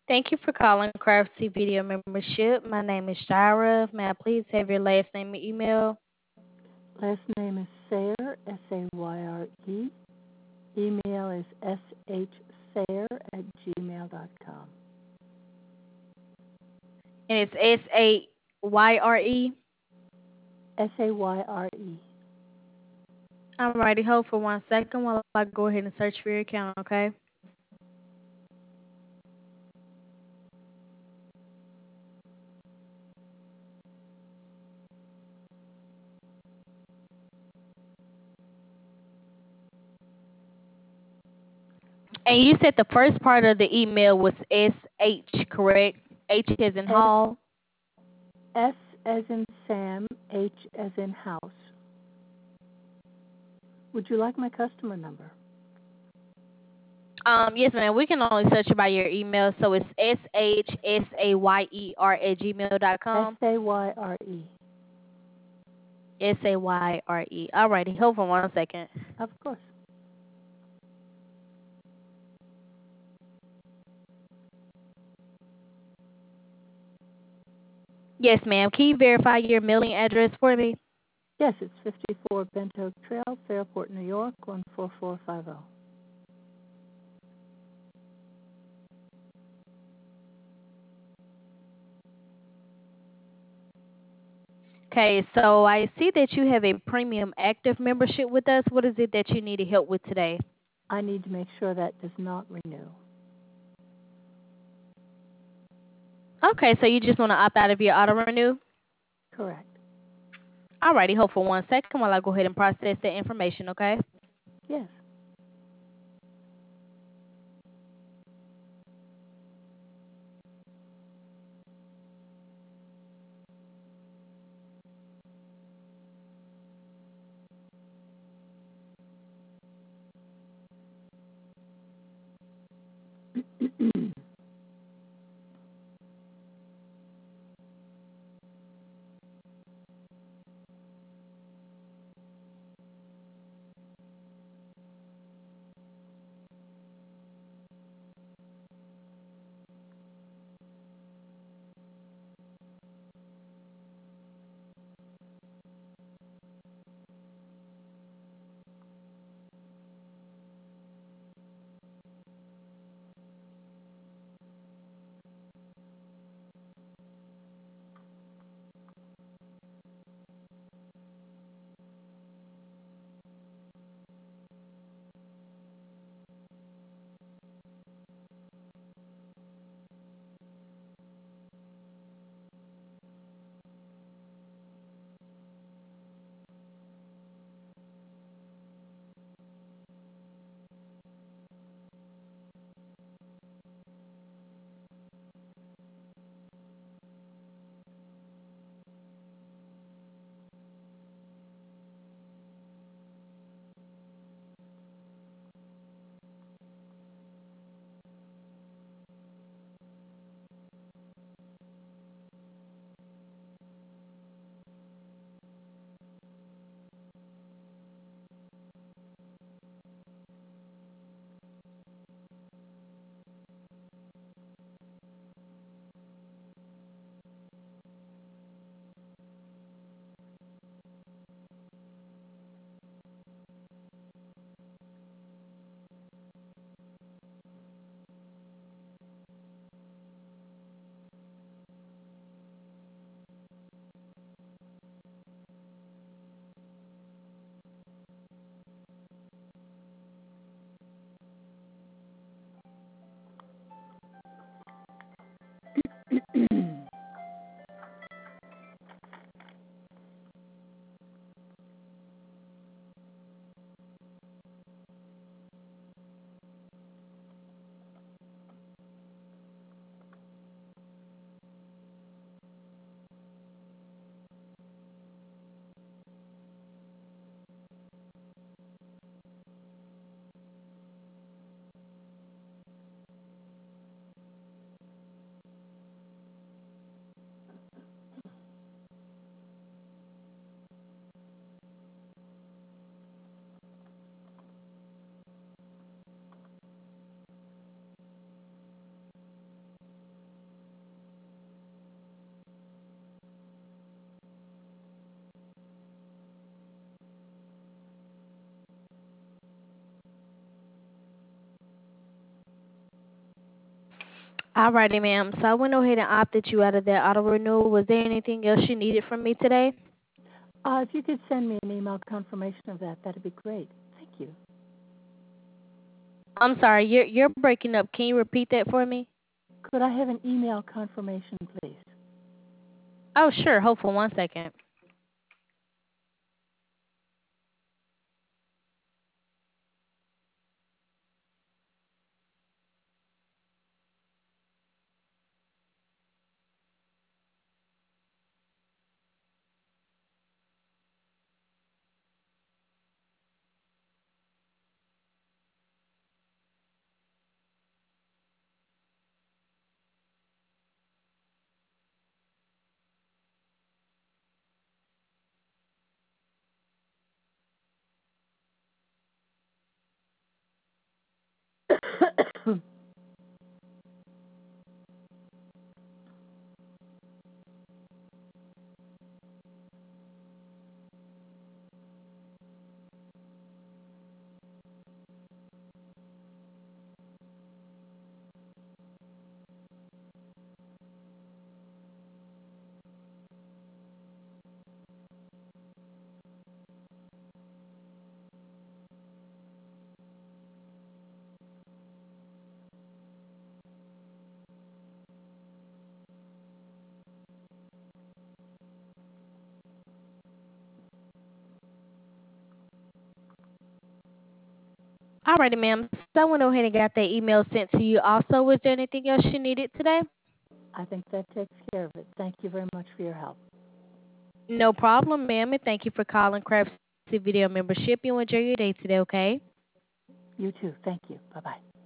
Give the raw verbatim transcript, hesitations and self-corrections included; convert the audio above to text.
Thank you for calling Craftsy Video Membership. My name is Shira. May I please have your last name and email? Last name is Sayer, S A Y R E. Email is shsayer at gmail dot com. And it's S A Y R E. S A Y R E. Alrighty, hold for one second while I go ahead and search for your account, okay? And you said the first part of the email was S H, correct? H as in S, hall. S as in Sam, H as in house. Would you like my customer number? Um, yes, ma'am. We can only search by your email, so it's S H S A Y E R at gmail dot S com. A Y R E. S A Y R E. Alrighty, hold for one second. Of course. Yes, ma'am. Can you verify your mailing address for me? Yes, it's fifty-four Bent Oak Trail, Fairport, New York, one four four five zero. Okay, so I see that you have a premium active membership with us. What is it that you needed help with today? I need to make sure that does not renew. Okay, so you just want to opt out of your auto renew? Correct. Alrighty, hold for one second while I go ahead and process that information, okay? Yes. Alrighty, ma'am. So I went ahead and opted you out of that auto renewal. Was there anything else you needed from me today? Uh, if you could send me an email confirmation of that, that'd be great. Thank you. I'm sorry, you're you're breaking up. Can you repeat that for me? Could I have an email confirmation, please? Oh, sure. Hold for one second. Alrighty, ma'am. So I went ahead and got that email sent to you. Also, was there anything else you needed today? I think that takes care of it. Thank you very much for your help. No problem, ma'am. And thank you for calling Craftsy Video Membership. You enjoy your day today, okay? You too. Thank you. Bye-bye.